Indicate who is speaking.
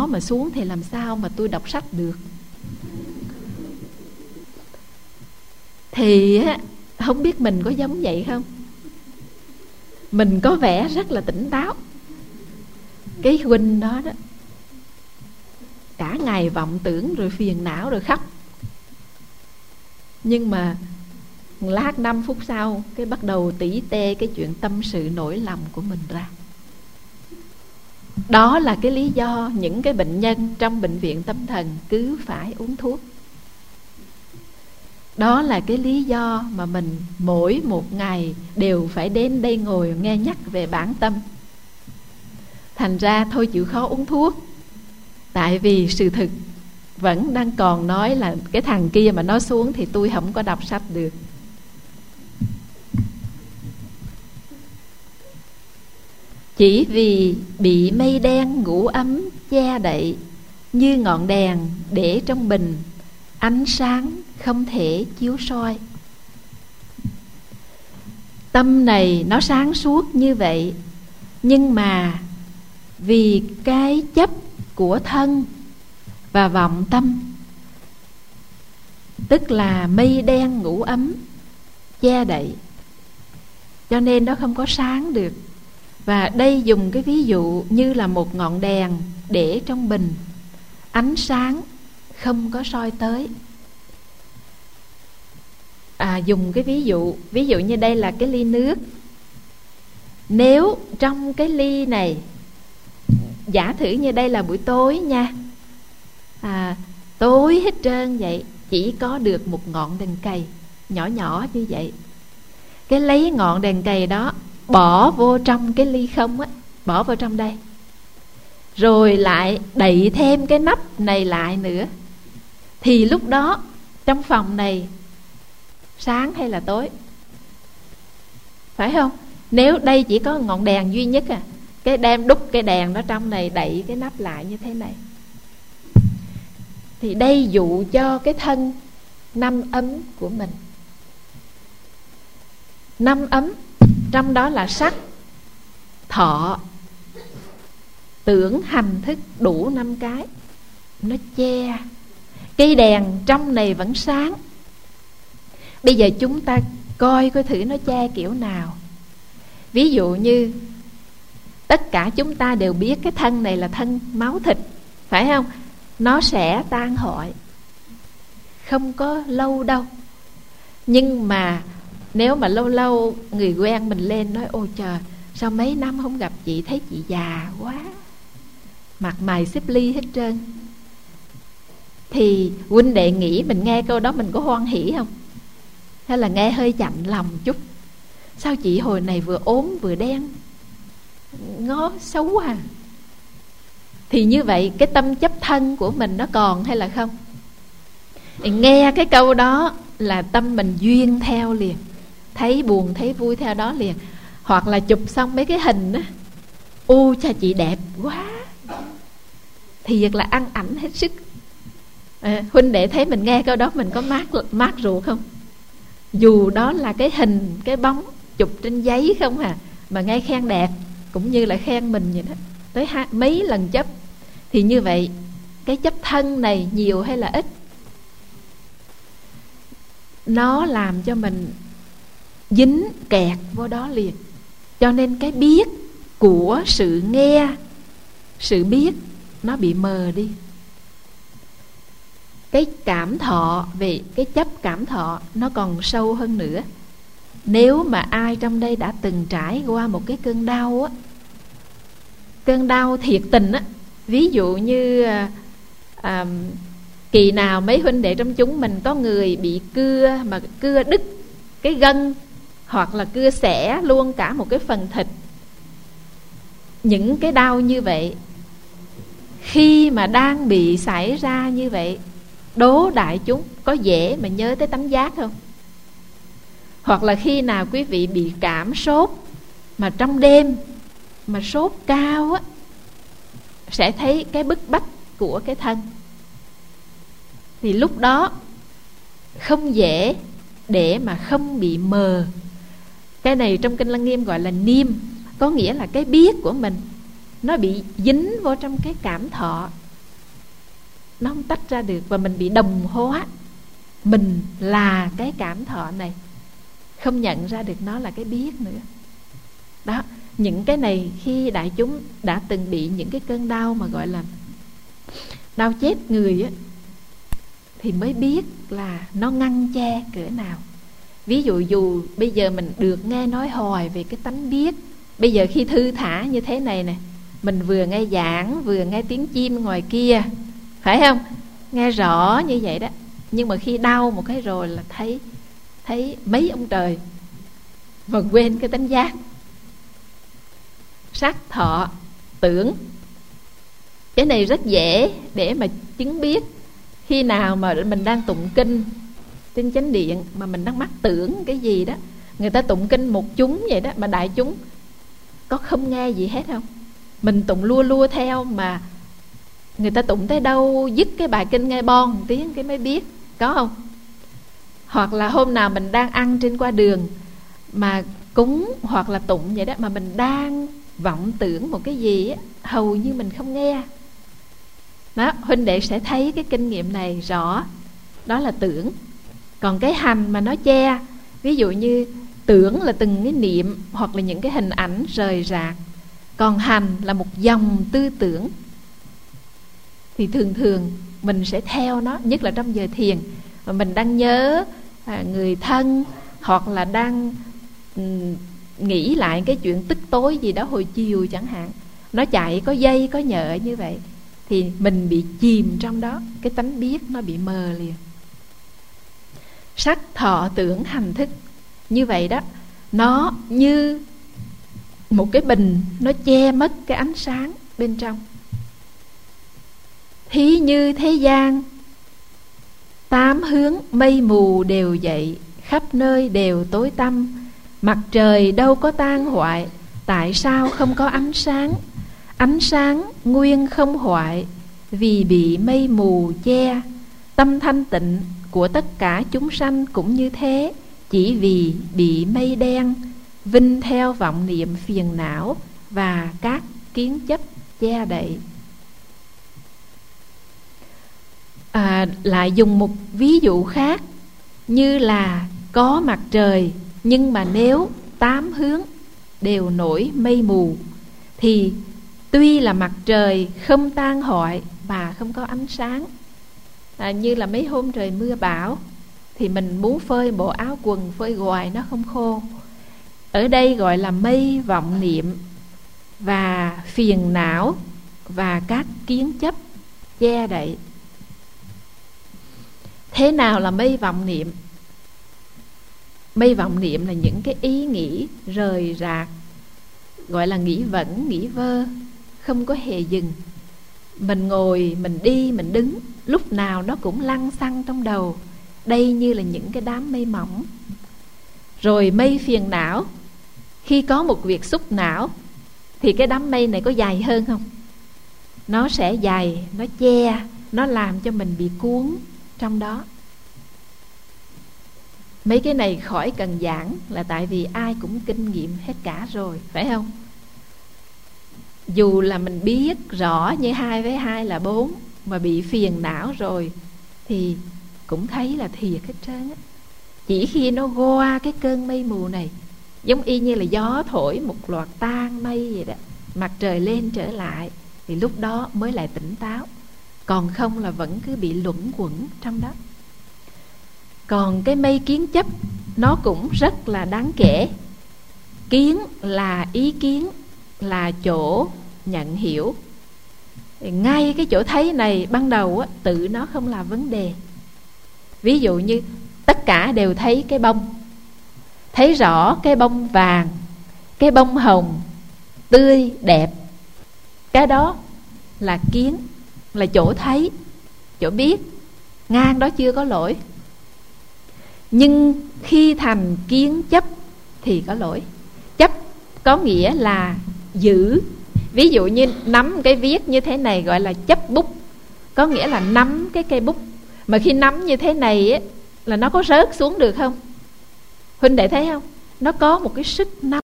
Speaker 1: mà xuống thì làm sao mà tôi đọc sách được. Thì không biết mình có giống vậy không? Mình có vẻ rất là tỉnh táo. Cái huynh đó đó, cả ngày vọng tưởng rồi phiền não rồi khóc. Nhưng mà lát 5 phút sau cái bắt đầu tỉ tê cái chuyện tâm sự nỗi lòng của mình ra. Đó là cái lý do những cái bệnh nhân trong bệnh viện tâm thần cứ phải uống thuốc. Đó là cái lý do mà mình mỗi một ngày đều phải đến đây ngồi nghe nhắc về bản tâm. Thành ra thôi chịu khó uống thuốc. Tại vì sự thực vẫn đang còn nói là cái thằng kia mà nó xuống thì tôi không có đọc sách được. Chỉ vì bị mây đen ngủ ấm che đậy, như ngọn đèn để trong bình, ánh sáng không thể chiếu soi. Tâm này nó sáng suốt như vậy, nhưng mà vì cái chấp của thân và vọng tâm, tức là mây đen ngủ ấm che đậy, cho nên nó không có sáng được. Và đây dùng cái ví dụ như là một ngọn đèn để trong bình, ánh sáng không có soi tới. Dùng cái ví dụ như đây là cái ly nước. Nếu trong cái ly này, giả thử như đây là buổi tối nha, tối hết trơn vậy, chỉ có được một ngọn đèn cầy nhỏ nhỏ như vậy. Cái lấy ngọn đèn cầy đó bỏ vô trong cái ly không á, bỏ vào trong đây, rồi lại đậy thêm cái nắp này lại nữa, thì lúc đó trong phòng này sáng hay là tối? Phải không? Nếu đây chỉ có ngọn đèn duy nhất cái đem đúc cái đèn đó trong này, đậy cái nắp lại như thế này, thì đây dụ cho cái thân 5 ấm của mình. 5 ấm, trong đó là sắc, thọ, tưởng, hành, thức, đủ 5 cái. Nó che. Cây đèn trong này vẫn sáng. Bây giờ chúng ta coi thử nó che kiểu nào. Ví dụ như tất cả chúng ta đều biết cái thân này là thân máu thịt, phải không? Nó sẽ tan hoại, không có lâu đâu. Nhưng mà nếu mà lâu lâu người quen mình lên nói: ôi trời, sao mấy năm không gặp chị, thấy chị già quá, mặt mày xếp ly hết trơn, thì huynh đệ nghĩ mình nghe câu đó mình có hoan hỉ không? Hay là nghe hơi chạnh lòng chút? Sao chị hồi này vừa ốm vừa đen, ngó xấu à? Thì như vậy cái tâm chấp thân của mình nó còn hay là không? Nghe cái câu đó là tâm mình duyên theo liền, thấy buồn thấy vui theo đó liền. Hoặc là chụp xong mấy cái hình á, ô cha chị đẹp quá, thì thật là ăn ảnh hết sức. Huynh đệ thấy mình nghe câu đó mình có mát ruột không? Dù đó là cái hình, cái bóng chụp trên giấy không mà nghe khen đẹp, cũng như là khen mình vậy đó, tới mấy lần chấp. Thì như vậy cái chấp thân này nhiều hay là ít? Nó làm cho mình dính kẹt vô đó liền. Cho nên cái biết của sự nghe, sự biết nó bị mờ đi. Cái cảm thọ, về cái chấp cảm thọ nó còn sâu hơn nữa. Nếu mà ai trong đây đã từng trải qua một cái cơn đau á, cơn đau thiệt tình á, ví dụ như kỳ nào mấy huynh đệ trong chúng mình có người bị cưa, mà cưa đứt cái gân, hoặc là cưa xẻ luôn cả một cái phần thịt. Những cái đau như vậy, khi mà đang bị xảy ra như vậy, đố đại chúng có dễ mà nhớ tới tánh giác không? Hoặc là khi nào quý vị bị cảm sốt, mà trong đêm mà sốt cao á, sẽ thấy cái bức bách của cái thân. Thì lúc đó không dễ để mà không bị mờ. Cái này trong Kinh Lăng Nghiêm gọi là niêm, có nghĩa là cái biết của mình nó bị dính vô trong cái cảm thọ. nó không tách ra được, và mình bị đồng hóa. Mình là cái cảm thọ này, không nhận ra được nó là cái biết nữa. Đó, những cái này khi đại chúng đã từng bị những cái cơn đau mà gọi là đau chết người á, thì mới biết là nó ngăn che cỡ nào. Ví dụ dù bây giờ mình được nghe nói hoài về cái tánh biết, bây giờ khi thư thả như thế này nè, mình vừa nghe giảng vừa nghe tiếng chim ngoài kia, phải không? Nghe rõ như vậy đó. Nhưng mà khi đau một cái rồi là thấy mấy ông trời, mà quên cái tánh giác. Sắc thọ tưởng, cái này rất dễ để mà chứng biết. Khi nào mà mình đang tụng kinh trên chánh điện mà mình đang mắc tưởng cái gì đó, người ta tụng kinh một chúng vậy đó, mà đại chúng có không nghe gì hết không? Mình tụng lua lua theo, mà người ta tụng tới đâu dứt cái bài kinh nghe bon một tiếng cái mới biết, có không? Hoặc là hôm nào mình đang ăn trên qua đường mà cúng hoặc là tụng vậy đó, mà mình đang vọng tưởng một cái gì á, hầu như mình không nghe. Đó, huynh đệ sẽ thấy cái kinh nghiệm này rõ. Đó là tưởng. Còn cái hành mà nó che, ví dụ như tưởng là từng cái niệm hoặc là những cái hình ảnh rời rạc, còn hành là một dòng tư tưởng, thì thường thường mình sẽ theo nó. Nhất là trong giờ thiền mà mình đang nhớ người thân, hoặc là đang nghĩ lại cái chuyện tức tối gì đó hồi chiều chẳng hạn, nó chạy có dây có nhợ như vậy, thì mình bị chìm trong đó, cái tánh biết nó bị mờ liền. Sắc thọ tưởng hành thức như vậy đó, nó như một cái bình, nó che mất cái ánh sáng bên trong. Thí như thế gian, tám hướng mây mù đều dậy, khắp nơi đều tối tăm. Mặt trời đâu có tan hoại, tại sao không có ánh sáng? Ánh sáng nguyên không hoại, vì bị mây mù che. Tâm thanh tịnh của tất cả chúng sanh cũng như thế, chỉ vì bị mây đen vinh theo vọng niệm phiền não và các kiến chấp che đậy. Lại dùng một ví dụ khác, như là có mặt trời, nhưng mà nếu tám hướng đều nổi mây mù, thì tuy là mặt trời không tan hoại mà không có ánh sáng. Như là mấy hôm trời mưa bão, thì mình muốn phơi bộ áo quần, phơi hoài nó không khô. Ở đây gọi là mây vọng niệm và phiền não và các kiến chấp che đậy. Thế nào là mây vọng niệm? Mây vọng niệm là những cái ý nghĩ rời rạc, gọi là nghĩ vẩn, nghĩ vơ, không có hề dừng. Mình ngồi, mình đi, mình đứng, lúc nào nó cũng lăng xăng trong đầu. Đây như là những cái đám mây mỏng. Rồi mây phiền não, khi có một việc xúc não thì cái đám mây này có dày hơn không? Nó sẽ dày, nó che, nó làm cho mình bị cuốn trong đó. Mấy cái này khỏi cần giảng, là tại vì ai cũng kinh nghiệm hết cả rồi, phải không? Dù là mình biết rõ như 2 với 2 là 4, mà bị phiền não rồi thì cũng thấy là thiệt hết trơn á. Chỉ khi nó qua cái cơn mây mù này, giống y như là gió thổi một loạt tan mây vậy đó, mặt trời lên trở lại, thì lúc đó mới lại tỉnh táo. Còn không là vẫn cứ bị luẩn quẩn trong đó. Còn cái mây kiến chấp, nó cũng rất là đáng kể. Kiến là ý kiến, là chỗ nhận hiểu. Ngay cái chỗ thấy này ban đầu á, tự nó không là vấn đề. Ví dụ như tất cả đều thấy cái bông, thấy rõ cái bông vàng, cái bông hồng, tươi, đẹp. Cái đó là kiến, là chỗ thấy, chỗ biết. Ngang đó chưa có lỗi. Nhưng khi thành kiến chấp thì có lỗi. Chấp có nghĩa là giữ. Ví dụ như nắm cái viết như thế này gọi là chấp bút, có nghĩa là nắm cái cây bút. Mà khi nắm như thế này ấy, là nó có rớt xuống được không? Huynh đệ thấy không? Nó có một cái sức nắm